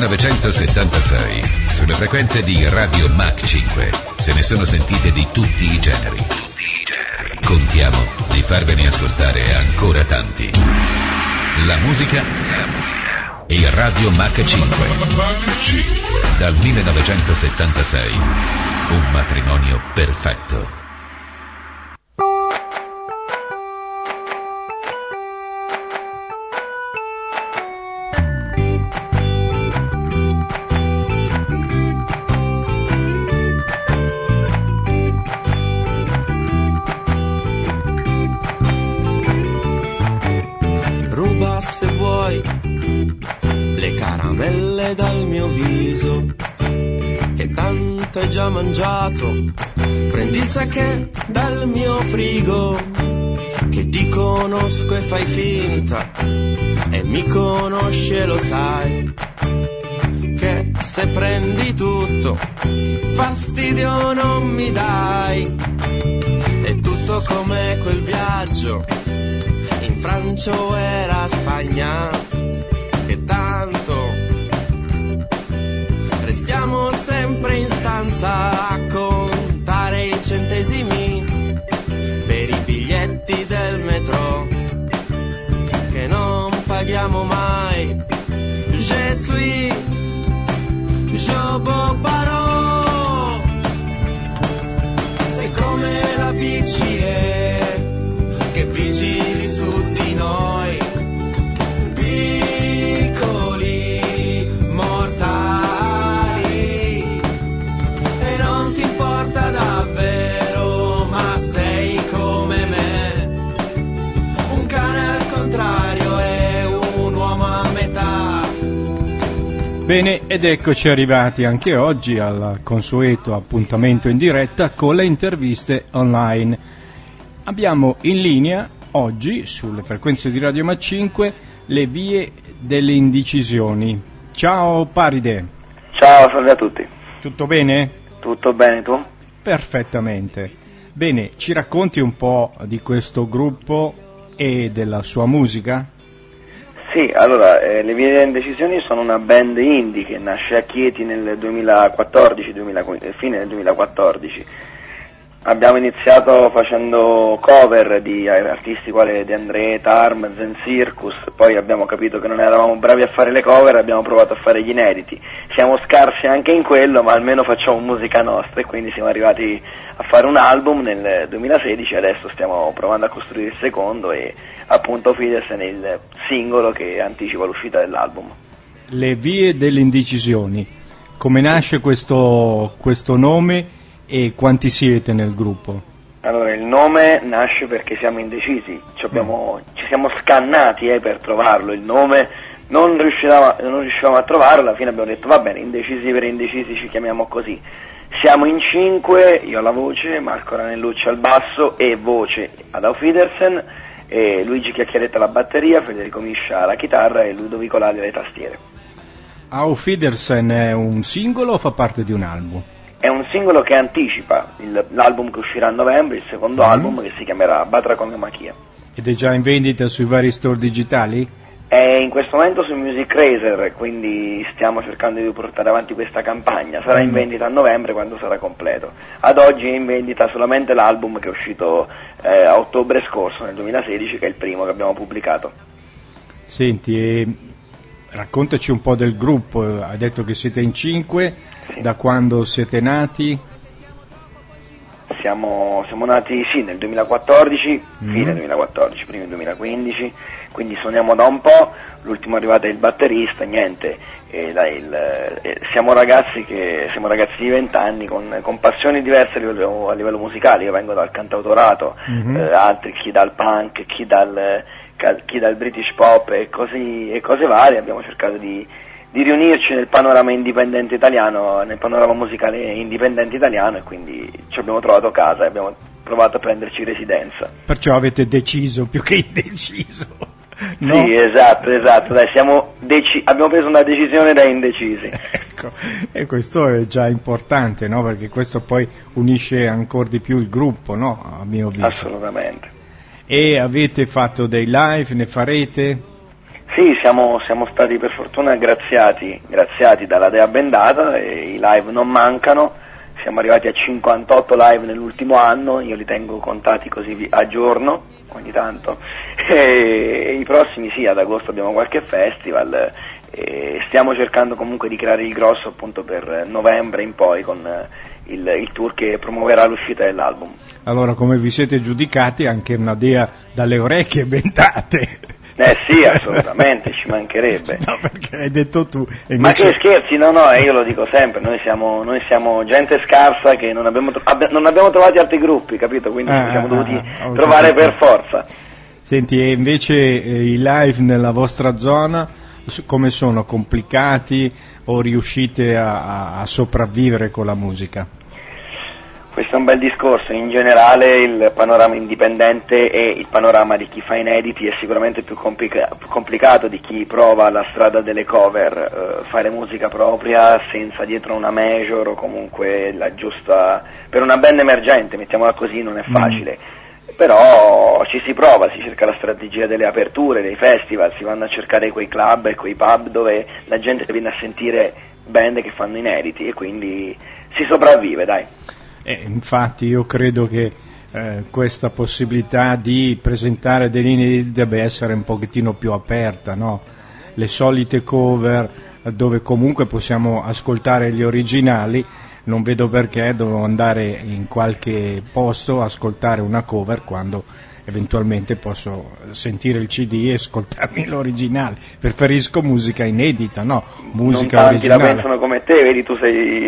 1976, sulle frequenze di Radio Mach 5, se ne sono sentite di tutti i generi. Contiamo di farvene ascoltare ancora tanti. La musica e Radio Mach 5. Dal 1976, un matrimonio perfetto. Se vuoi le caramelle dal mio viso, che tanto hai già mangiato, prendi il sake dal mio frigo, che ti conosco e fai finta, e mi conosci e lo sai, che se prendi tutto fastidio non mi dai. È tutto come quel viaggio in Francia o era Spagna, che tanto restiamo sempre in stanza a contare i centesimi per i biglietti del metro che non paghiamo mai. Je suis Jobo Barò, siccome la BCE che vigili su di noi, piccoli mortali, e non ti importa davvero, ma sei come me, un cane al contrario e un uomo a metà. Bene, ed eccoci arrivati anche oggi al consueto appuntamento in diretta con le interviste online. Abbiamo in linea oggi sulle frequenze di Radio Mach 5 le vie delle indecisioni. Ciao Paride. Ciao, salve a tutti. Tutto bene? Tutto bene, tu? Perfettamente. Bene, ci racconti un po' di questo gruppo e della sua musica? Sì, allora, le vie delle indecisioni sono una band indie che nasce a Chieti nel 2014, fine del 2014. Abbiamo iniziato facendo cover di artisti quali De André, Tarm, Zen Circus, poi abbiamo capito che non eravamo bravi a fare le cover, abbiamo provato a fare gli inediti. Siamo scarsi anche in quello, ma almeno facciamo musica nostra, e quindi siamo arrivati a fare un album nel 2016 e adesso stiamo provando a costruire il secondo, e appunto Fides è il singolo che anticipa l'uscita dell'album. Le vie delle indecisioni. Come nasce questo nome? E quanti siete nel gruppo? Allora, il nome nasce perché siamo indecisi, ci siamo scannati per trovarlo, il nome non riuscivamo a trovarlo, alla fine abbiamo detto va bene, indecisi per indecisi ci chiamiamo così. Siamo in 5, io alla voce, Marco Ranellucci al basso e voce ad Auf Wiedersehen, e Luigi Chiacchieretta alla batteria, Federico Miscia alla chitarra e Ludovico Lali alle tastiere. Auf Wiedersehen è un singolo o fa parte di un album? È un singolo che anticipa l'album che uscirà a novembre, il secondo album, che si chiamerà Batrakomiomachia. Ed è già in vendita sui vari store digitali? È in questo momento su Music Razer, quindi stiamo cercando di portare avanti questa campagna. Sarà in vendita a novembre quando sarà completo. Ad oggi è in vendita solamente l'album che è uscito a ottobre scorso, nel 2016, che è il primo che abbiamo pubblicato. Senti, raccontaci un po' del gruppo. Hai detto che siete in 5. Sì. Da quando siete nati? Siamo nati nel 2014, fine 2014, primi 2015, quindi suoniamo da un po', l'ultimo arrivato è il batterista, niente, siamo ragazzi di 20 anni con passioni diverse a livello musicale. Io vengo dal cantautorato, altri chi dal punk, chi dal British pop e cose varie. Abbiamo cercato di riunirci nel panorama indipendente italiano, nel panorama musicale indipendente italiano, e quindi ci abbiamo trovato casa e abbiamo provato a prenderci residenza. Perciò avete deciso più che indeciso, no? Sì, esatto, dai, abbiamo preso una decisione da indecisi. Ecco, e questo è già importante, no? Perché questo poi unisce ancora di più il gruppo, no? A mio avviso. Assolutamente. E avete fatto dei live, ne farete? Sì, siamo stati per fortuna graziati dalla Dea Bendata, e i live non mancano. Siamo arrivati a 58 live nell'ultimo anno, io li tengo contati così a giorno, ogni tanto, e i prossimi sì, ad agosto abbiamo qualche festival, e stiamo cercando comunque di creare il grosso appunto per novembre in poi con il tour che promuoverà l'uscita dell'album. Allora, come vi siete giudicati, anche una Dea dalle orecchie bendate. Sì, assolutamente, ci mancherebbe. No, perché l'hai detto tu. E Ma invece... che scherzi, no, io lo dico sempre, noi siamo gente scarsa che non abbiamo trovati altri gruppi, capito? Quindi ci siamo dovuti trovare per forza. Senti, e invece i live nella vostra zona come sono? Complicati o riuscite a sopravvivere con la musica? Questo è un bel discorso. In generale il panorama indipendente e il panorama di chi fa inediti è sicuramente più complicato di chi prova la strada delle cover. Fare musica propria senza dietro una major o comunque la giusta, per una band emergente, mettiamola così, non è facile. Però ci si prova, si cerca la strategia delle aperture, dei festival, si vanno a cercare quei club e quei pub dove la gente viene a sentire band che fanno inediti, e quindi si sopravvive, dai. Infatti io credo che questa possibilità di presentare degli inediti debba essere un pochettino più aperta, no? Le solite cover dove comunque possiamo ascoltare gli originali, non vedo perché devo andare in qualche posto a ascoltare una cover quando eventualmente posso sentire il CD e ascoltarmi l'originale. Preferisco musica inedita, no? Musica non tanti originale. La pensano come te, vedi, tu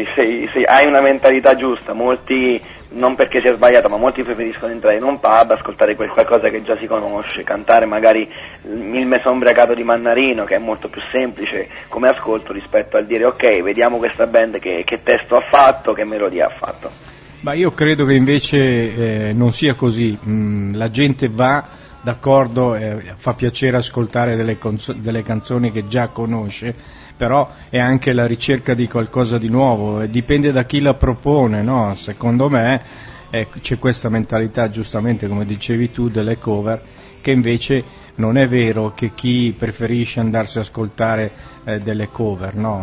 hai una mentalità giusta. Molti, non perché sia sbagliata, ma molti preferiscono entrare in un pub, ascoltare qualcosa che già si conosce, cantare magari il Me son ubriacato di Mannarino, che è molto più semplice come ascolto rispetto al dire ok, vediamo questa band che testo ha fatto, che melodia ha fatto. Ma io credo che invece non sia così. La gente va d'accordo, fa piacere ascoltare delle canzoni che già conosce, però è anche la ricerca di qualcosa di nuovo, e dipende da chi la propone, no? Secondo me c'è questa mentalità, giustamente come dicevi tu, delle cover, che invece non è vero che chi preferisce andarsi a ascoltare delle cover, no?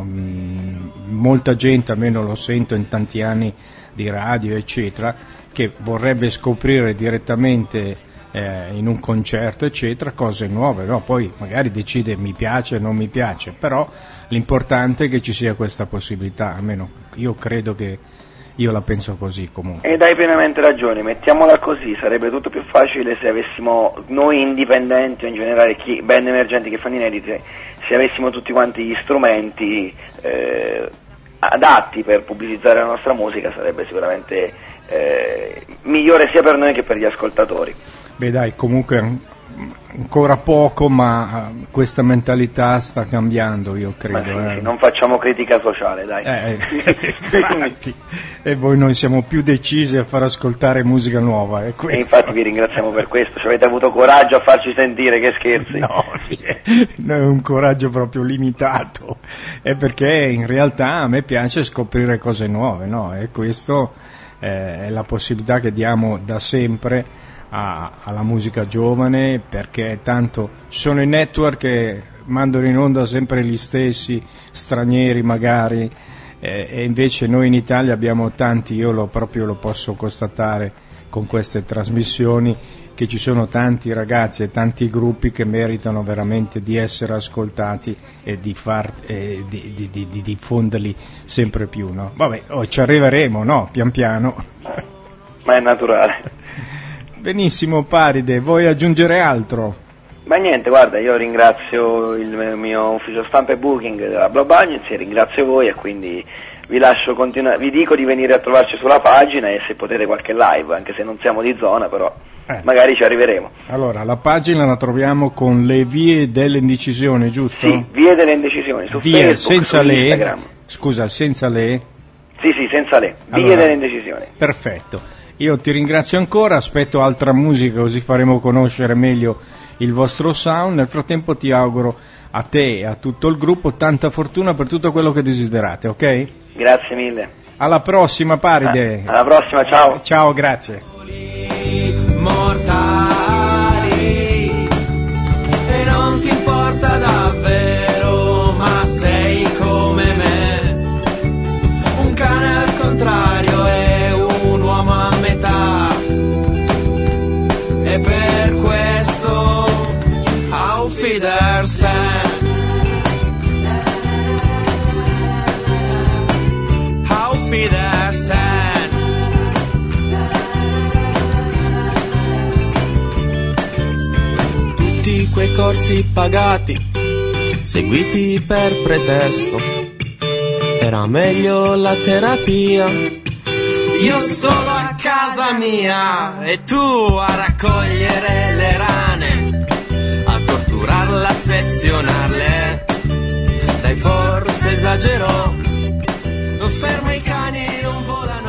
Molta gente, almeno lo sento in tanti anni di radio eccetera, che vorrebbe scoprire direttamente in un concerto eccetera cose nuove, no? Poi magari decide mi piace, non mi piace, però l'importante è che ci sia questa possibilità, almeno io credo che io la penso così comunque. Ed hai pienamente ragione, mettiamola così, sarebbe tutto più facile se avessimo noi indipendenti o in generale band emergenti che fanno inediti, se avessimo tutti quanti gli strumenti adatti per pubblicizzare la nostra musica, sarebbe sicuramente migliore sia per noi che per gli ascoltatori. Beh dai, comunque ancora poco, ma questa mentalità sta cambiando, io credo. Sì, non facciamo critica sociale, dai. Infatti, e voi noi siamo più decisi a far ascoltare musica nuova. E infatti vi ringraziamo per questo, ci avete avuto coraggio a farci sentire, che scherzi. No, è un coraggio proprio limitato, è perché in realtà a me piace scoprire cose nuove, no? E questo è la possibilità che diamo da sempre alla musica giovane, perché tanto sono i network che mandano in onda sempre gli stessi stranieri magari, e invece noi in Italia abbiamo tanti, io lo posso constatare con queste trasmissioni, che ci sono tanti ragazzi e tanti gruppi che meritano veramente di essere ascoltati e di diffonderli sempre più, no? Vabbè, ci arriveremo, no? Pian piano. Ma è naturale. Benissimo Paride, vuoi aggiungere altro? Ma niente, guarda, io ringrazio il mio ufficio stampa e booking della Blob Agency, ringrazio voi, e quindi vi lascio continuare, vi dico di venire a trovarci sulla pagina, e se potete qualche live, anche se non siamo di zona, però magari ci arriveremo. Allora, la pagina la troviamo con le vie delle indecisioni, giusto? Sì, vie delle indecisioni, su Facebook, senza su le, Instagram. Scusa, senza le? Sì, senza le, vie delle indecisioni. Perfetto. Io ti ringrazio ancora, aspetto altra musica così faremo conoscere meglio il vostro sound. Nel frattempo ti auguro a te e a tutto il gruppo tanta fortuna per tutto quello che desiderate, ok? Grazie mille. Alla prossima Paride. Alla prossima, ciao. Ciao, grazie. Mortali, e non ti importa quei corsi pagati, seguiti per pretesto. Era meglio la terapia. Io solo a casa mia e tu a raccogliere le rane, a torturarle, a sezionarle. Dai, forse esagerò. Ferma i cani, non volano.